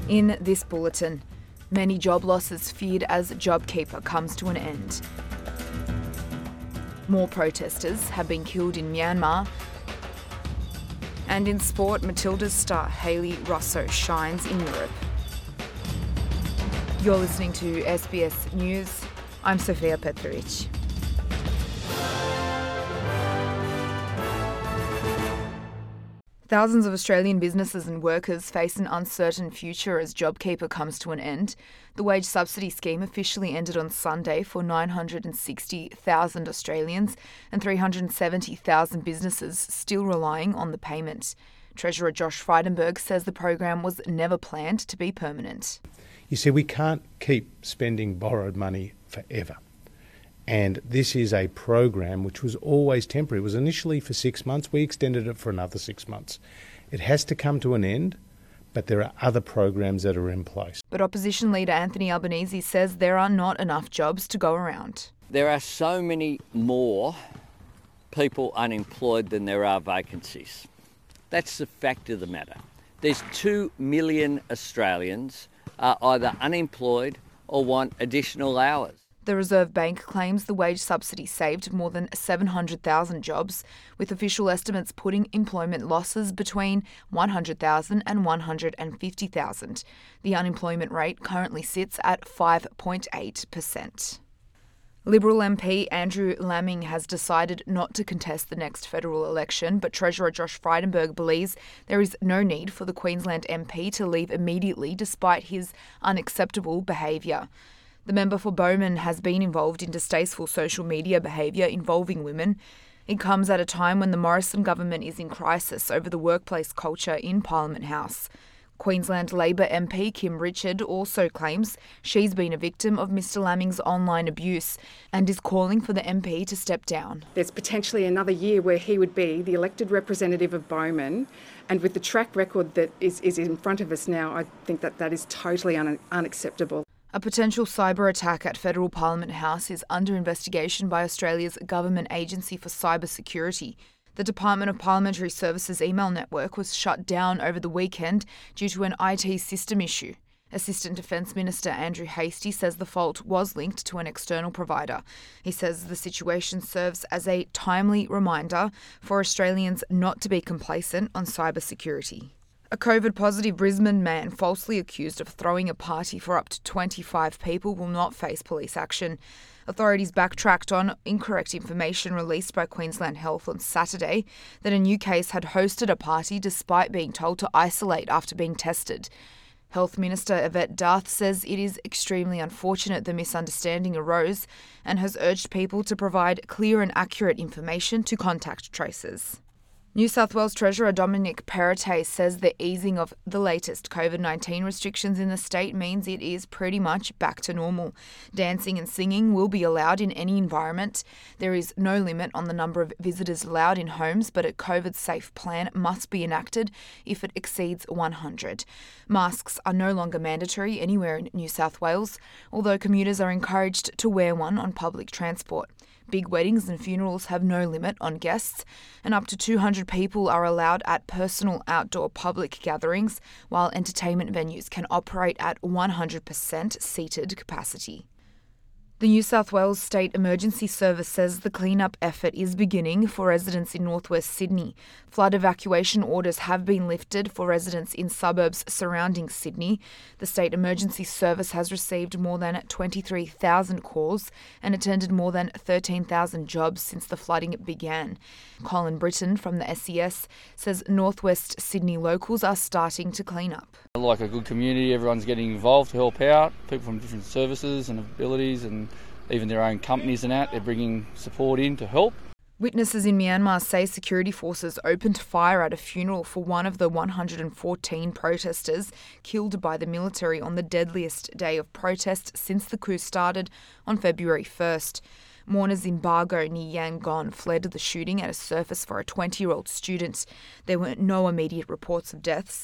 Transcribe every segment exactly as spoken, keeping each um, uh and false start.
In this bulletin, many job losses feared as JobKeeper comes to an end. More protesters have been killed in Myanmar. And in sport, Matilda's star Hayley Russo shines in Europe. You're listening to S B S News. I'm Sofia Petrovic. Thousands of Australian businesses and workers face an uncertain future as JobKeeper comes to an end. The wage subsidy scheme officially ended on Sunday for nine hundred sixty thousand Australians and three hundred seventy thousand businesses still relying on the payment. Treasurer Josh Frydenberg says the program was never planned to be permanent. You see, we can't keep spending borrowed money forever. And this is a program which was always temporary. It was initially for six months. We extended it for another six months. It has to come to an end, but there are other programs that are in place. But opposition leader Anthony Albanese says there are not enough jobs to go around. There are so many more people unemployed than there are vacancies. That's the fact of the matter. There's two million Australians are either unemployed or want additional hours. The Reserve Bank claims the wage subsidy saved more than seven hundred thousand jobs, with official estimates putting employment losses between one hundred thousand and one hundred fifty thousand. The unemployment rate currently sits at five point eight percent. Liberal M P Andrew Laming has decided not to contest the next federal election, but Treasurer Josh Frydenberg believes there is no need for the Queensland M P to leave immediately despite his unacceptable behaviour. The member for Bowman has been involved in distasteful social media behaviour involving women. It comes at a time when the Morrison government is in crisis over the workplace culture in Parliament House. Queensland Labor M P Kim Richard also claims she's been a victim of Mr Laming's online abuse and is calling for the M P to step down. There's potentially another year where he would be the elected representative of Bowman, and with the track record that is, is in front of us now, I think that that is totally un- unacceptable. A potential cyber attack at Federal Parliament House is under investigation by Australia's Government Agency for Cyber Security. The Department of Parliamentary Services email network was shut down over the weekend due to an I T system issue. Assistant Defence Minister Andrew Hastie says the fault was linked to an external provider. He says the situation serves as a timely reminder for Australians not to be complacent on cyber security. A COVID-positive Brisbane man falsely accused of throwing a party for up to twenty-five people will not face police action. Authorities backtracked on incorrect information released by Queensland Health on Saturday that a new case had hosted a party despite being told to isolate after being tested. Health Minister Yvette D'Ath says it is extremely unfortunate the misunderstanding arose and has urged people to provide clear and accurate information to contact tracers. New South Wales Treasurer Dominic Perrottet says the easing of the latest COVID nineteen restrictions in the state means it is pretty much back to normal. Dancing and singing will be allowed in any environment. There is no limit on the number of visitors allowed in homes, but a COVID-safe plan must be enacted if it exceeds one hundred. Masks are no longer mandatory anywhere in New South Wales, although commuters are encouraged to wear one on public transport. Big weddings and funerals have no limit on guests, and up to two hundred people are allowed at personal outdoor public gatherings, while entertainment venues can operate at one hundred percent seated capacity. The New South Wales State Emergency Service says the clean-up effort is beginning for residents in northwest Sydney. Flood evacuation orders have been lifted for residents in suburbs surrounding Sydney. The State Emergency Service has received more than twenty-three thousand calls and attended more than thirteen thousand jobs since the flooding began. Colin Britton from the S E S says northwest Sydney locals are starting to clean up. Like a good community, everyone's getting involved to help out, people from different services and abilities and even their own companies and that, they're bringing support in to help. Witnesses in Myanmar say security forces opened fire at a funeral for one of the one hundred fourteen protesters killed by the military on the deadliest day of protest since the coup started on February first. Mourners in Bargo near Yangon fled the shooting at a service for a twenty-year-old student. There were no immediate reports of deaths.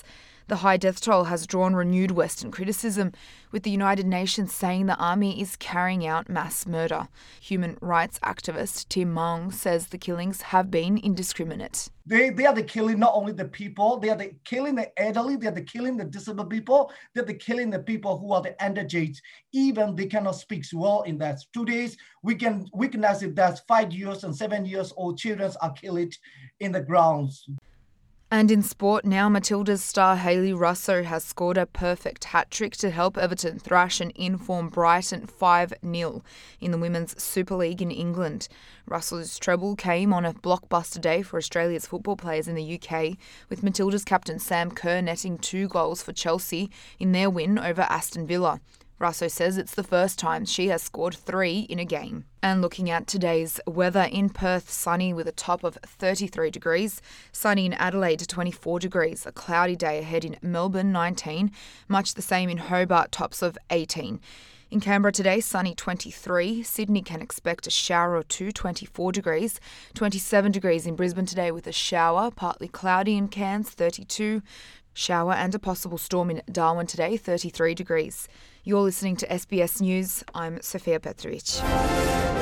The high death toll has drawn renewed Western criticism, with the United Nations saying the army is carrying out mass murder. Human rights activist Tim Maung says the killings have been indiscriminate. They they are the killing not only the people, they are the killing the elderly, they are the killing the disabled people, they are the killing the people who are the underage. Even they cannot speak well in that. Today, we can witness it that five years and seven years old children are killed in the grounds. And in sport now, Matilda's star Hayley Russo has scored a perfect hat-trick to help Everton thrash an in-form Brighton five nil in the Women's Super League in England. Russell's treble came on a blockbuster day for Australia's football players in the U K, with Matilda's captain Sam Kerr netting two goals for Chelsea in their win over Aston Villa. Russo says it's the first time she has scored three in a game. And looking at today's weather, in Perth, sunny with a top of thirty-three degrees, sunny in Adelaide to twenty-four degrees, a cloudy day ahead in Melbourne, nineteen, much the same in Hobart, tops of eighteen. In Canberra today, sunny twenty-three, Sydney can expect a shower or two, twenty-four degrees, twenty-seven degrees in Brisbane today with a shower, partly cloudy in Cairns, thirty-two, shower and a possible storm in Darwin today, thirty-three degrees. You're listening to S B S News. I'm Sofia Petrovic.